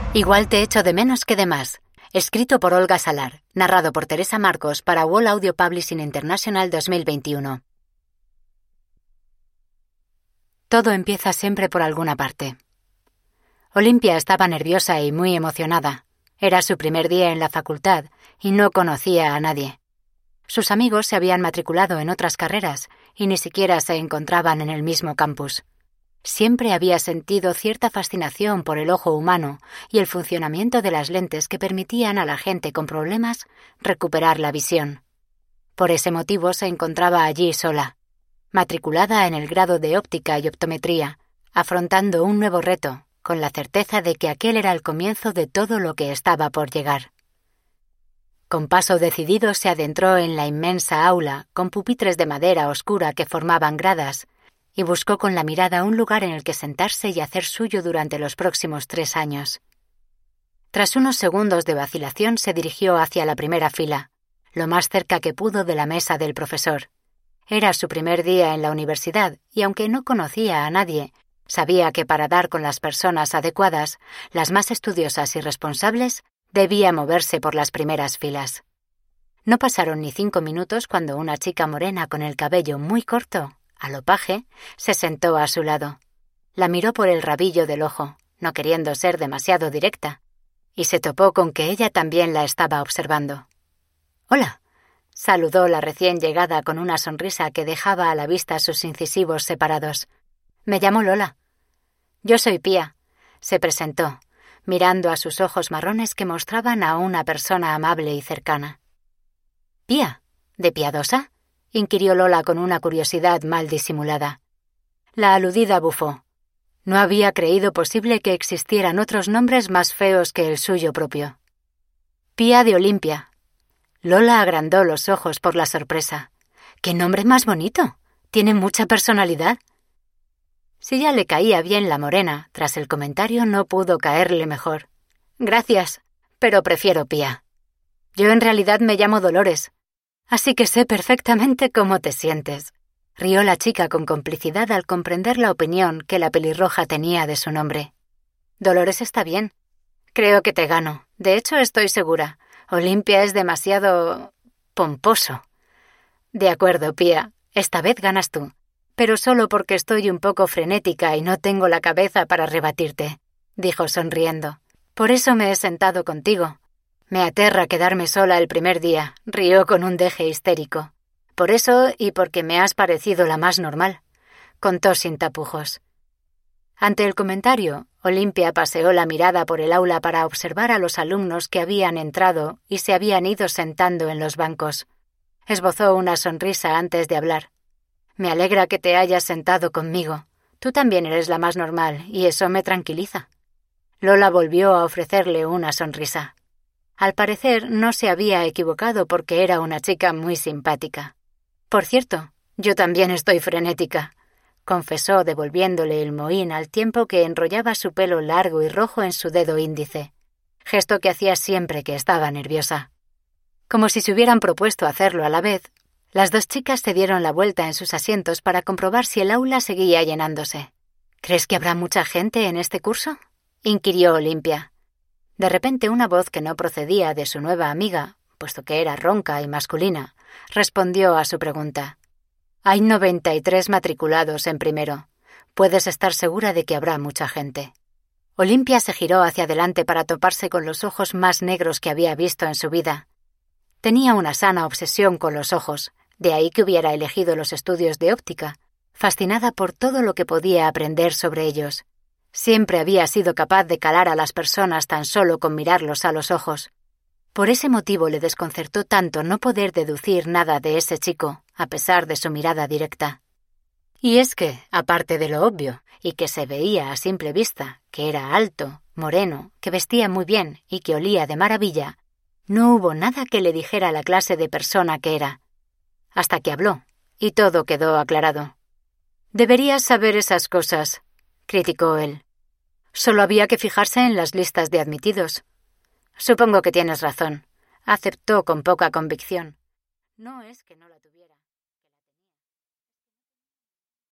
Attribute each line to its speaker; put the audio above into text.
Speaker 1: Igual te echo de menos que de más. Escrito por Olga Salar, narrado por Teresa Marcos para Wall Audio Publishing International 2021. Todo empieza siempre por alguna parte. Olimpia estaba nerviosa y muy emocionada. Era su primer día en la facultad y no conocía a nadie. Sus amigos se habían matriculado en otras carreras y ni siquiera se encontraban en el mismo campus. Siempre había sentido cierta fascinación por el ojo humano y el funcionamiento de las lentes que permitían a la gente con problemas recuperar la visión. Por ese motivo se encontraba allí sola, matriculada en el grado de óptica y optometría, afrontando un nuevo reto, con la certeza de que aquel era el comienzo de todo lo que estaba por llegar. Con paso decidido se adentró en la inmensa aula, con pupitres de madera oscura que formaban gradas, y buscó con la mirada un lugar en el que sentarse y hacer suyo durante los próximos 3 años. Tras unos segundos de vacilación se dirigió hacia la primera fila, lo más cerca que pudo de la mesa del profesor. Era su primer día en la universidad y aunque no conocía a nadie, sabía que para dar con las personas adecuadas, las más estudiosas y responsables, debía moverse por las primeras filas. No pasaron ni 5 minutos cuando una chica morena con el cabello muy corto, a lo paje, se sentó a su lado. La miró por el rabillo del ojo, no queriendo ser demasiado directa, y se topó con que ella también la estaba observando. «Hola», saludó la recién llegada con una sonrisa que dejaba a la vista sus incisivos separados. «Me llamo Lola». «Yo soy Pía», se presentó, mirando a sus ojos marrones que mostraban a una persona amable y cercana. «¿Pía? ¿De piadosa?», inquirió Lola con una curiosidad mal disimulada. La aludida bufó. No había creído posible que existieran otros nombres más feos que el suyo propio. «Pía de Olimpia». Lola agrandó los ojos por la sorpresa. «¡Qué nombre más bonito! Tiene mucha personalidad». Si ya le caía bien la morena, tras el comentario no pudo caerle mejor. «Gracias, pero prefiero Pía. Yo en realidad me llamo Dolores, así que sé perfectamente cómo te sientes», rió la chica con complicidad al comprender la opinión que la pelirroja tenía de su nombre. «Dolores está bien. Creo que te gano. De hecho, estoy segura. Olimpia es demasiado pomposo». «De acuerdo, Pía. Esta vez ganas tú. Pero solo porque estoy un poco frenética y no tengo la cabeza para rebatirte», dijo sonriendo. «Por eso me he sentado contigo. Me aterra quedarme sola el primer día», rió con un deje histérico. «Por eso y porque me has parecido la más normal», contó sin tapujos. Ante el comentario, Olimpia paseó la mirada por el aula para observar a los alumnos que habían entrado y se habían ido sentando en los bancos. Esbozó una sonrisa antes de hablar. «Me alegra que te hayas sentado conmigo. Tú también eres la más normal y eso me tranquiliza». Lola volvió a ofrecerle una sonrisa. Al parecer no se había equivocado porque era una chica muy simpática. «Por cierto, yo también estoy frenética», confesó devolviéndole el mohín al tiempo que enrollaba su pelo largo y rojo en su dedo índice, gesto que hacía siempre que estaba nerviosa. Como si se hubieran propuesto hacerlo a la vez, las 2 chicas se dieron la vuelta en sus asientos para comprobar si el aula seguía llenándose. «¿Crees que habrá mucha gente en este curso?», inquirió Olimpia. De repente una voz que no procedía de su nueva amiga, puesto que era ronca y masculina, respondió a su pregunta. «Hay 93 matriculados en primero. Puedes estar segura de que habrá mucha gente». Olimpia se giró hacia adelante para toparse con los ojos más negros que había visto en su vida. Tenía una sana obsesión con los ojos, de ahí que hubiera elegido los estudios de óptica, fascinada por todo lo que podía aprender sobre ellos. Siempre había sido capaz de calar a las personas tan solo con mirarlos a los ojos. Por ese motivo le desconcertó tanto no poder deducir nada de ese chico, a pesar de su mirada directa. Y es que, aparte de lo obvio, y que se veía a simple vista, que era alto, moreno, que vestía muy bien y que olía de maravilla, no hubo nada que le dijera la clase de persona que era. Hasta que habló, y todo quedó aclarado. «Deberías saber esas cosas», criticó él. «Solo había que fijarse en las listas de admitidos». «Supongo que tienes razón», aceptó con poca convicción. No es que no la tuviera.